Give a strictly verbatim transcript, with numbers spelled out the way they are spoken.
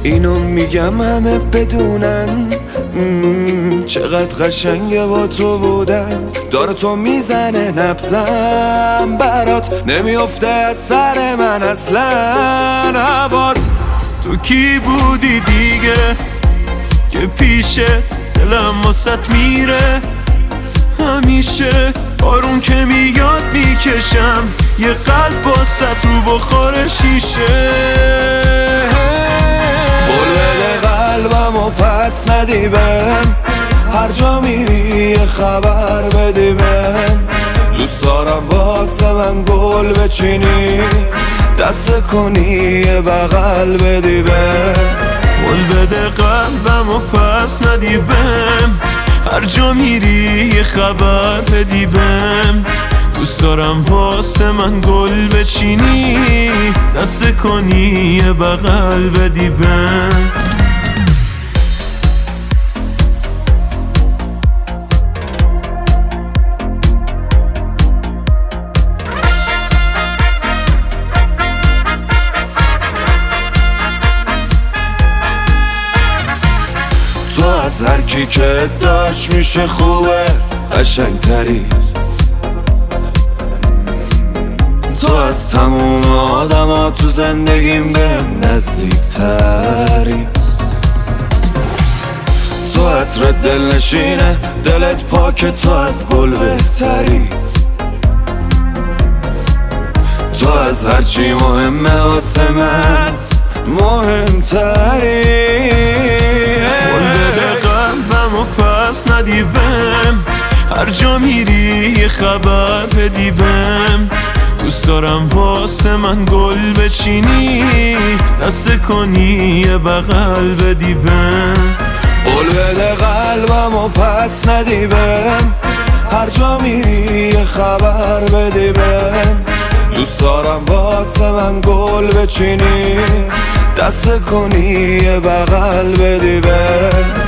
اینو میگم همه بدونن چقدر قشنگه با تو بودن. داره تو میزنه نبزم برات، نمیافته از سر من اصلا هوات. تو کی بودی دیگه که پیشه دلم واسط میره همیشه؟ بارون که میاد میکشم یه قلب واسط رو بخور شیشه. قول بده قلبم و پس ندی بهم، هر جا میری یه خبر بدی بهم. دوست دارم واسه من گل بچینی، دست کنی یه بغل بدی بهم. قول بده قلبم و پس ندی بهم، هر جا میری یه خبر بدی بهم. دوست دارم واسه من گل بچینی، دست کنی یه بغل بدی بهم. تو از هر کی که داشت میشه خوبه قشنگتری، تو از تموم آدم ها تو زندگیم بهم نزدیکتری. تو عطر دل نشینه، دلت پاکه، تو از گل بهتری. تو از هرچی مهمه واسه من مهمتری. پس ندی بهم، هر جا میری یه خبر بدی بهم. دوست دارم واسه من گل بچینی، دست کنی یه بغل بدی بهم. قول بده قلبم و پس ندی بهم، هر جا میری یه خبر بدی بهم. دوست دارم واسه من گل بچینی، دست کنی یه بغل بدی بهم.